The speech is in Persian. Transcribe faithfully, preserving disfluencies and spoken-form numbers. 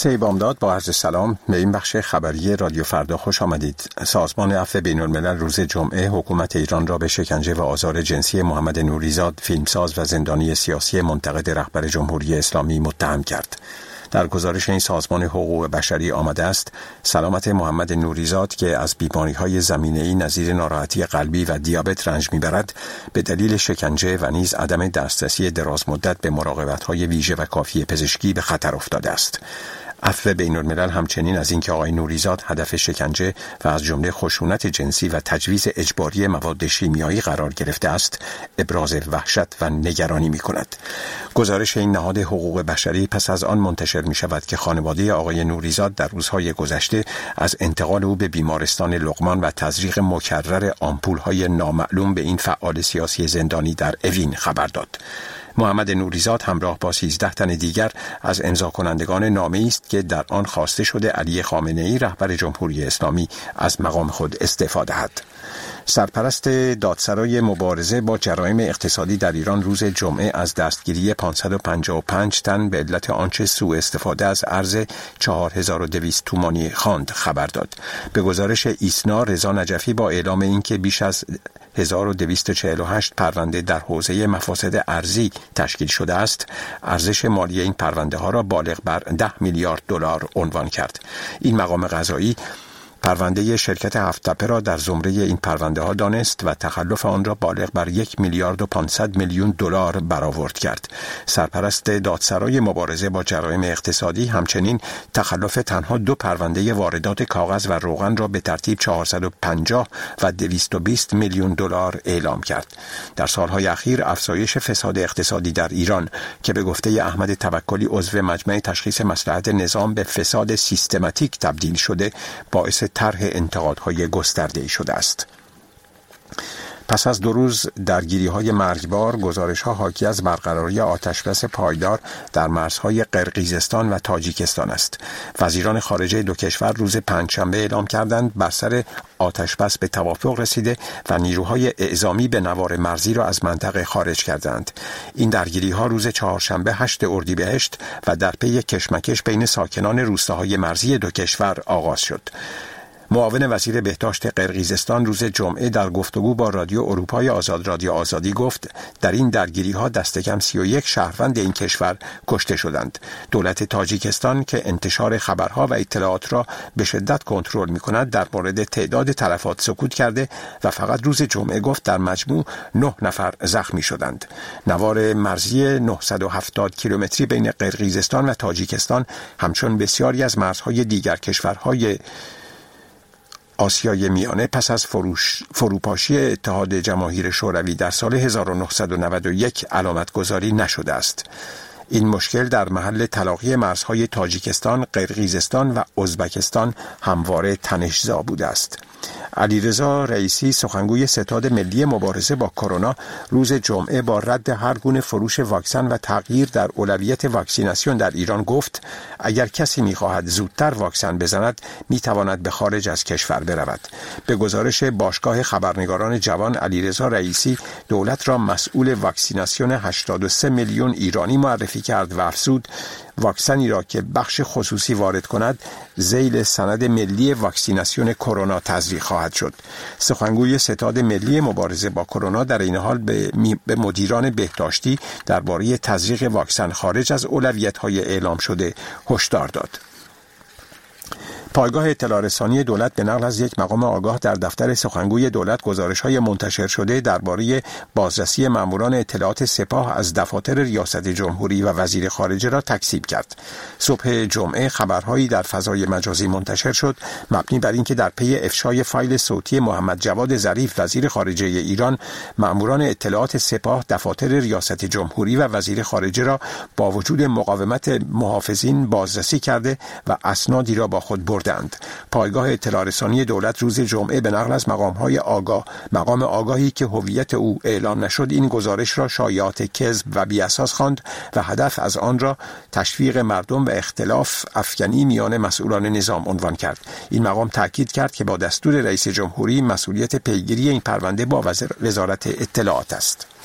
جلسه بامداد با عرض سلام به این بخش خبری رادیو فردا خوش آمدید. سازمان عفو بین‌الملل روز جمعه حکومت ایران را به شکنجه و آزار جنسی محمد نوریزاد، فیلمساز و زندانی سیاسی منتقد رهبر جمهوری اسلامی متهم کرد. در گزارش این سازمان حقوق بشری آمده است سلامت محمد نوریزاد که از بیماری‌های زمینه‌ای نظیر ناراحتی قلبی و دیابت رنج می‌برد به دلیل شکنجه و نیز عدم دسترسی درازمدت به مراقبت‌های ویژه و کافی پزشکی به خطر افتاده است. عفو بین‌الملل همچنین از اینکه آقای نوریزاد هدف شکنجه و از جمله خشونت جنسی و تجویز اجباری مواد شیمیایی قرار گرفته است ابراز وحشت و نگرانی می‌کند. گزارش این نهاد حقوق بشری پس از آن منتشر می‌شود که خانواده آقای نوریزاد در روزهای گذشته از انتقال او به بیمارستان لقمان و تزریق مکرر آمپول‌های نامعلوم به این فعال سیاسی زندانی در اوین خبر داد. محمد نوریزاد همراه با سیزده تن دیگر از امضا کنندگان نامه‌ای است که در آن خواسته شده علی خامنه‌ای رهبر جمهوری اسلامی از مقام خود استعفا دهد. سرپرست دادسرای مبارزه با جرایم اقتصادی در ایران روز جمعه از دستگیری پانصد و پنجاه و پنج تن به علت آنچه سوء استفاده از ارز چهار هزار و دویست تومانی خواند خبر داد. به گزارش ایسنا رضا نجفی با اعلام اینکه بیش از هزار و دویست و چهل و هشت پرونده در حوزه مفاسد ارزی تشکیل شده است، ارزش مالی این پرونده ها را بالغ بر ده میلیارد دلار عنوان کرد. این مقام قضایی پرونده شرکت هفت‌تپه را در زمره این پرونده ها دانست و تخلف آن را بالغ بر یک میلیارد و پانصد میلیون دلار برآورد کرد. سرپرست دادسرای مبارزه با جرایم اقتصادی همچنین تخلف تنها دو پرونده واردات کاغذ و روغن را به ترتیب چهارصد و پنجاه و دویست و بیست میلیون دلار اعلام کرد. در سالهای اخیر افزایش فساد اقتصادی در ایران که به گفته احمد توکلی عضو مجمع تشخیص مصلحت نظام به فساد سیستماتیک تبدیل شده باعث طرح انتقادهای گسترده‌ای شده است. پس از دو روز درگیری‌های مرگبار، گزارش‌ها حاکی از برقراری آتشبس پایدار در مرزهای قرقیزستان و تاجیکستان است. وزیران خارجه دو کشور روز پنجشنبه اعلام کردند بر سر آتشبس به توافق رسیده و نیروهای اعزامی به نوار مرزی را از منطقه خارج کردند. این درگیری‌ها روز چهارشنبه هشتم اردیبهشت و در پی کشمکش بین ساکنان روستاهای مرزی دو کشور آغاز شد. معاون وزیر بهداشت قرقیزستان روز جمعه در گفتگو با رادیو اروپای آزاد رادیو آزادی گفت در این درگیری‌ها دست کم سی و یک شهروند این کشور کشته شدند. دولت تاجیکستان که انتشار خبرها و اطلاعات را به شدت کنترل می‌کند در مورد تعداد تلفات سکوت کرده و فقط روز جمعه گفت در مجموع نه نفر زخمی شدند. نوار مرزی نهصد و هفتاد کیلومتری بین قرقیزستان و تاجیکستان همچون بسیاری از مرزهای دیگر کشورهای آسیای میانه پس از فروش فروپاشی اتحاد جماهیر شوروی در سال هزار و نهصد و نود و یک علامت گذاری نشده است. این مشکل در محل تلاقی مرزهای تاجیکستان، قرقیزستان و ازبکستان همواره تنش‌زا بوده است. علیرضا رئیسی سخنگوی ستاد ملی مبارزه با کرونا روز جمعه با رد هر گونه فروش واکسن و تغییر در اولویت واکسیناسیون در ایران گفت اگر کسی می‌خواهد زودتر واکسن بزند می‌تواند به خارج از کشور برود. به گزارش باشگاه خبرنگاران جوان علیرضا رئیسی دولت را مسئول واکسیناسیون هشتاد و سه میلیون ایرانی معرفی کرد و افزود واکسنی را که بخش خصوصی وارد کند ذیل سند ملی واکسیناسیون کرونا تزریق خواهد شد. سخنگوی ستاد ملی مبارزه با کرونا در این حال به, به مدیران بهداشتی درباره تزریق واکسن خارج از اولویت‌های اعلام شده هشدار داد. پایگاه اطلاع رسانی دولت به نقل از یک مقام آگاه در دفتر سخنگوی دولت گزارش‌های منتشر شده درباره بازرسی ماموران اطلاعات سپاه از دفاتر ریاست جمهوری و وزیر خارجه را تکذیب کرد. صبح جمعه خبرهایی در فضای مجازی منتشر شد مبنی بر اینکه در پی افشای فایل صوتی محمد جواد ظریف وزیر خارجه ایران، ماموران اطلاعات سپاه دفاتر ریاست جمهوری و وزیر خارجه را با وجود مقاومت محافظین بازرسی کرده و اسنادی را با خود برد. پایگاه اطلاع رسانی دولت روز جمعه به نقل از مقام‌های آگاه مقام آگاهی که هویت او اعلام نشد این گزارش را شایعات کذب و بی‌اساس خواند و هدف از آن را تشویق مردم و اختلاف افکنی میان مسئولان نظام عنوان کرد. این مقام تاکید کرد که با دستور رئیس جمهوری مسئولیت پیگیری این پرونده با وزارت اطلاعات است.